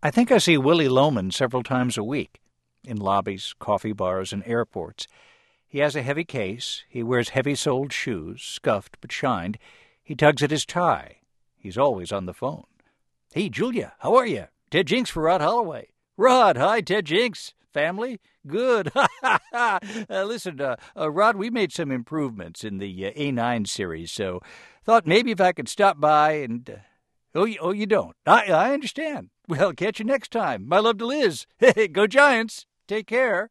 I think I see Willy Loman several times a week, in lobbies, coffee bars, and airports. He has a heavy case. He wears heavy-soled shoes, scuffed but shined. He tugs at his tie. He's always on the phone. "Hey, Julia, how are you? Ted Jinks for Rod Holloway." "Rod, hi, Ted Jinks. Family? Good. Listen, Rod, we made some improvements in the A9 series, so thought maybe if I could stop by and... Oh, you don't? I understand. Well, catch you next time. My love to Liz. Go Giants. Take care."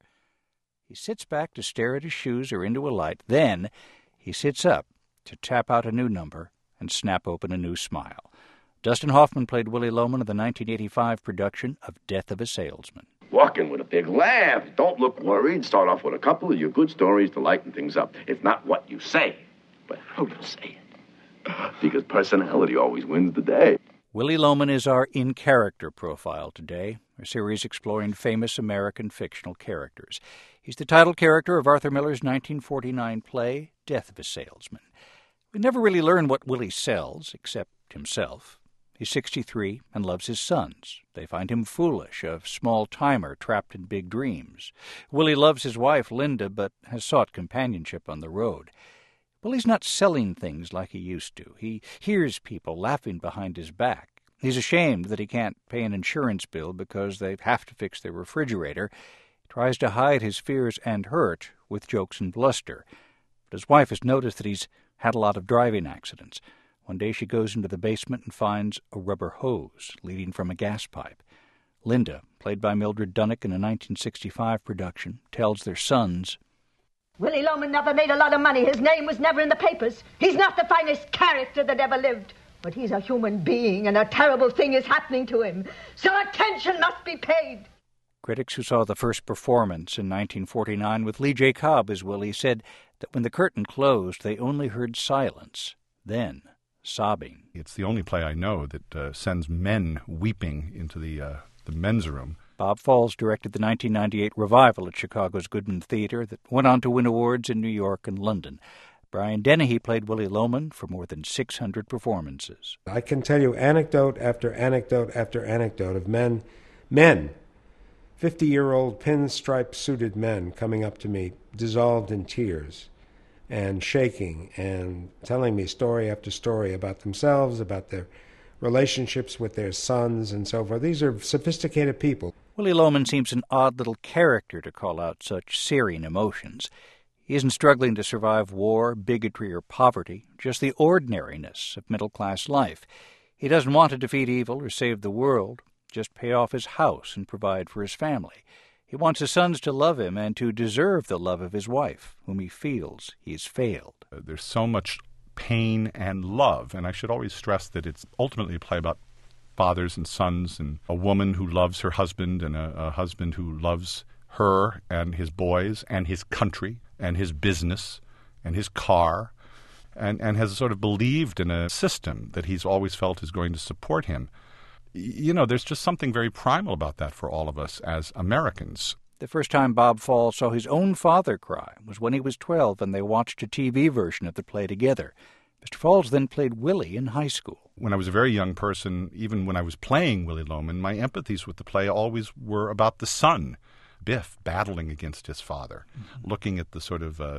He sits back to stare at his shoes or into a light. Then he sits up to tap out a new number and snap open a new smile. Dustin Hoffman played Willy Loman in the 1985 production of Death of a Salesman. Walk in with a big laugh. Don't look worried. Start off with a couple of your good stories to lighten things up. It's not what you say, but how you say it. Because personality always wins the day. Willy Loman is our in-character profile today, a series exploring famous American fictional characters. He's the title character of Arthur Miller's 1949 play, Death of a Salesman. We never really learn what Willy sells, except himself. He's 63 and loves his sons. They find him foolish, a small-timer trapped in big dreams. Willy loves his wife, Linda, but has sought companionship on the road. Willy's not selling things like he used to. He hears people laughing behind his back. He's ashamed that he can't pay an insurance bill because they have to fix their refrigerator. He tries to hide his fears and hurt with jokes and bluster. But his wife has noticed that he's had a lot of driving accidents. One day she goes into the basement and finds a rubber hose leading from a gas pipe. Linda, played by Mildred Dunnock in a 1965 production, tells their sons, "Willy Loman never made a lot of money. His name was never in the papers. He's not the finest character that ever lived. But he's a human being, and a terrible thing is happening to him. So attention must be paid." Critics who saw the first performance in 1949 with Lee J. Cobb as Willy said that when the curtain closed, they only heard silence, then sobbing. It's the only play I know that sends men weeping into the men's room. Bob Falls directed the 1998 revival at Chicago's Goodman Theater that went on to win awards in New York and London. Brian Dennehy played Willy Loman for more than 600 performances. I can tell you anecdote after anecdote after anecdote of men, 50-year-old pinstripe-suited men coming up to me, dissolved in tears and shaking and telling me story after story about themselves, about their relationships with their sons and so forth. These are sophisticated people. Willy Loman seems an odd little character to call out such searing emotions. He isn't struggling to survive war, bigotry, or poverty, just the ordinariness of middle-class life. He doesn't want to defeat evil or save the world, just pay off his house and provide for his family. He wants his sons to love him and to deserve the love of his wife, whom he feels he's failed. There's so much pain and love, and I should always stress that it's ultimately a play about fathers and sons and a woman who loves her husband and a husband who loves her and his boys and his country and his business and his car and has sort of believed in a system that he's always felt is going to support him. You know, there's just something very primal about that for all of us as Americans. The first time Bob Falls saw his own father cry was when he was 12 and they watched a TV version of the play together. Mr. Falls then played Willy in high school. When I was a very young person, even when I was playing Willy Loman, my empathies with the play always were about the son, Biff, battling against his father, looking at the sort of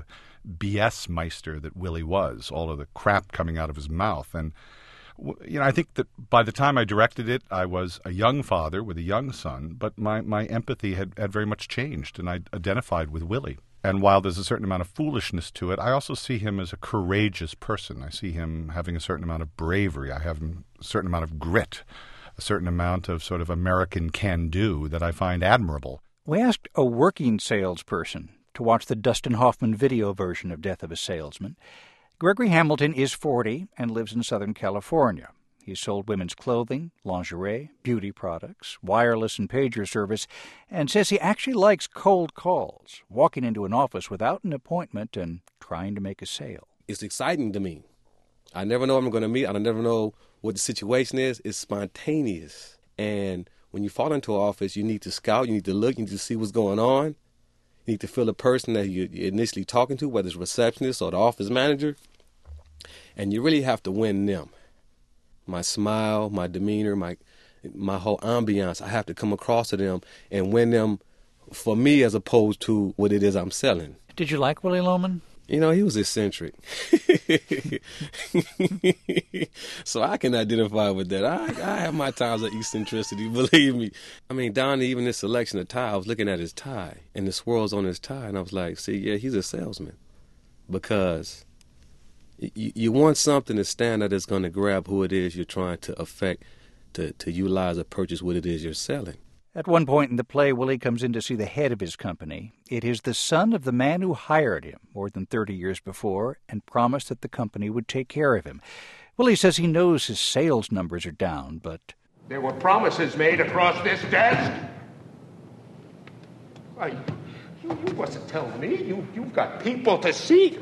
BS meister that Willy was, all of the crap coming out of his mouth. And you know, I think that by the time I directed it, I was a young father with a young son, but my empathy had very much changed, and I identified with Willy. And while there's a certain amount of foolishness to it, I also see him as a courageous person. I see him having a certain amount of bravery. I have a certain amount of grit, a certain amount of sort of American can-do that I find admirable. We asked a working salesperson to watch the Dustin Hoffman video version of Death of a Salesman. Gregory Hamilton is 40 and lives in Southern California. He's sold women's clothing, lingerie, beauty products, wireless and pager service, and says he actually likes cold calls, walking into an office without an appointment and trying to make a sale. It's exciting to me. I never know who I'm going to meet. I never know what the situation is. It's spontaneous. And when you fall into an office, you need to scout, you need to look, you need to see what's going on. You need to feel the person that you're initially talking to, whether it's a receptionist or the office manager. And you really have to win them. My smile, my demeanor, my whole ambiance. I have to come across to them and win them for me as opposed to what it is I'm selling. Did you like Willy Loman? You know, he was eccentric. So I can identify with that. I have my times of eccentricity, believe me. I mean, down to even this selection of tie, I was looking at his tie and the swirls on his tie, and I was like, see, yeah, he's a salesman. Because you want something to stand out that's going to grab who it is you're trying to affect, to utilize or purchase what it is you're selling. At one point in the play, Willie comes in to see the head of his company. It is the son of the man who hired him more than 30 years before and promised that the company would take care of him. Willie says he knows his sales numbers are down, but... There were promises made across this desk. You wasn't telling me. You've got people to see.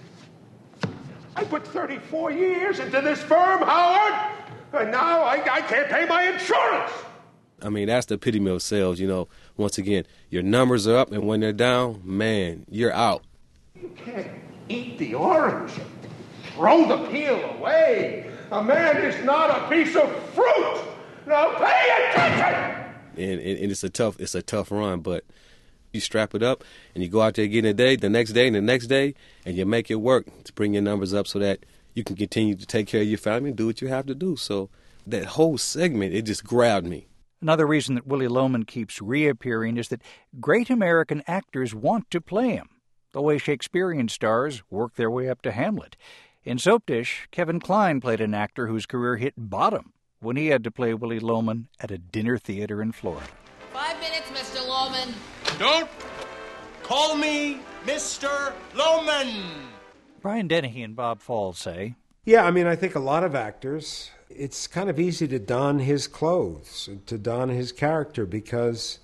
I put 34 years into this firm, Howard, and now I can't pay my insurance. I mean, that's the epitome of sales, you know. Once again, your numbers are up, and when they're down, man, you're out. You can't eat the orange and throw the peel away. A man is not a piece of fruit. Now pay attention! And it's a tough run, but you strap it up, and you go out there again the next day, and the next day, and you make it work to bring your numbers up so that you can continue to take care of your family and do what you have to do. So that whole segment, it just grabbed me. Another reason that Willy Loman keeps reappearing is that great American actors want to play him, the way Shakespearean stars work their way up to Hamlet. In Soap Dish, Kevin Kline played an actor whose career hit bottom when he had to play Willy Loman at a dinner theater in Florida. 5 minutes, Mr. Loman. Don't call me Mr. Loman. Brian Dennehy and Bob Falls say, Yeah, I mean, I think a lot of actors, it's kind of easy to don his clothes, to don his character, because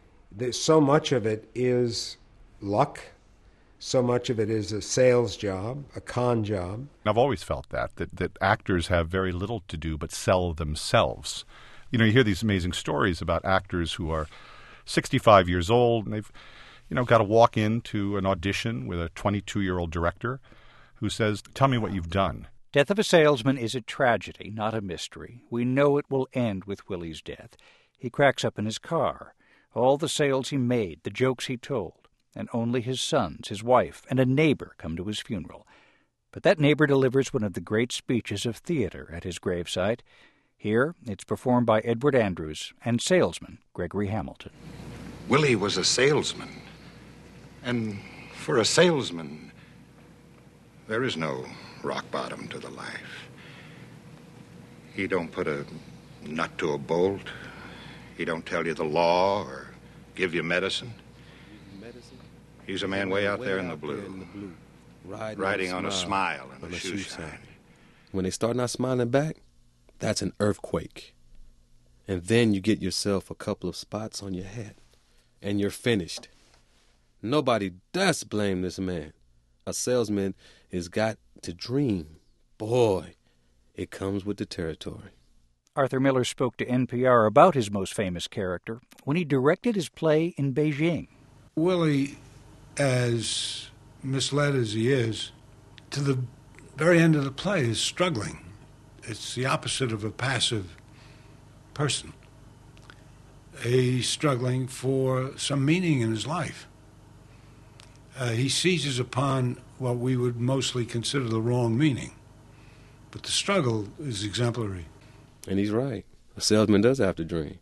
so much of it is luck. So much of it is a sales job, a con job. I've always felt that actors have very little to do but sell themselves. You know, you hear these amazing stories about actors who are 65 years old, and they've, got to walk into an audition with a 22-year-old director who says, "Tell me what you've done." Death of a Salesman is a tragedy, not a mystery. We know it will end with Willie's death. He cracks up in his car. All the sales he made, the jokes he told, and only his sons, his wife, and a neighbor come to his funeral. But that neighbor delivers one of the great speeches of theater at his gravesite. Here, it's performed by Edward Andrews and salesman Gregory Hamilton. Willie was a salesman. And for a salesman, there is no rock bottom to the life. He don't put a nut to a bolt. He don't tell you the law or give you medicine. He's a man way out there in the blue, riding on a smile and a shoe shine. When they start not smiling back, that's an earthquake. And then you get yourself a couple of spots on your head, and you're finished. Nobody does blame this man. A salesman has got to dream. Boy, it comes with the territory. Arthur Miller spoke to NPR about his most famous character when he directed his play in Beijing. Willie, as misled as he is, to the very end of the play is struggling. It's the opposite of a passive person. He's struggling for some meaning in his life. He seizes upon what we would mostly consider the wrong meaning. But the struggle is exemplary. And he's right. A salesman does have to dream.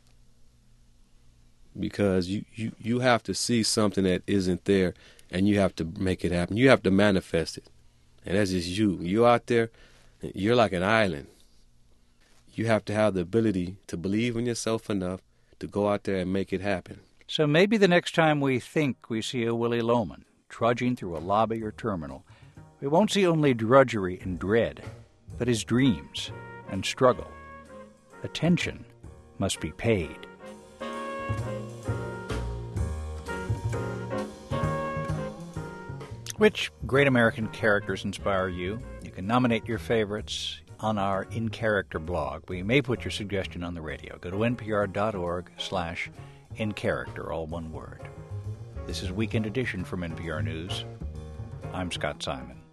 Because you have to see something that isn't there, and you have to make it happen. You have to manifest it. And that's just you. You're out there, you're like an island. You have to have the ability to believe in yourself enough to go out there and make it happen. So maybe the next time we think we see a Willy Loman trudging through a lobby or terminal, we won't see only drudgery and dread, but his dreams and struggle. Attention must be paid. Which great American characters inspire you? You can nominate your favorites on our In Character blog. We may put your suggestion on the radio. Go to npr.org/In Character, all one word. This is Weekend Edition from NPR News. I'm Scott Simon.